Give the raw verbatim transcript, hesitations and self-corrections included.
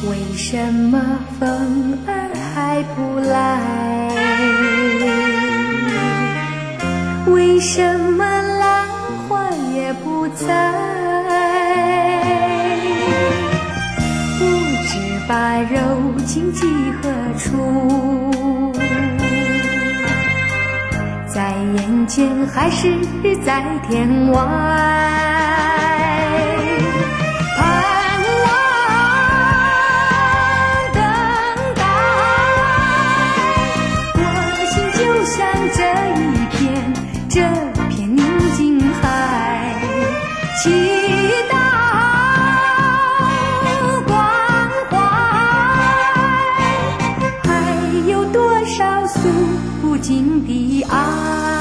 为什么风儿还不来？为什么浪花也不在？不知把柔情寄何处？在眼前还是在天外？这片宁静海，祈祷关怀，还有多少诉不尽的爱？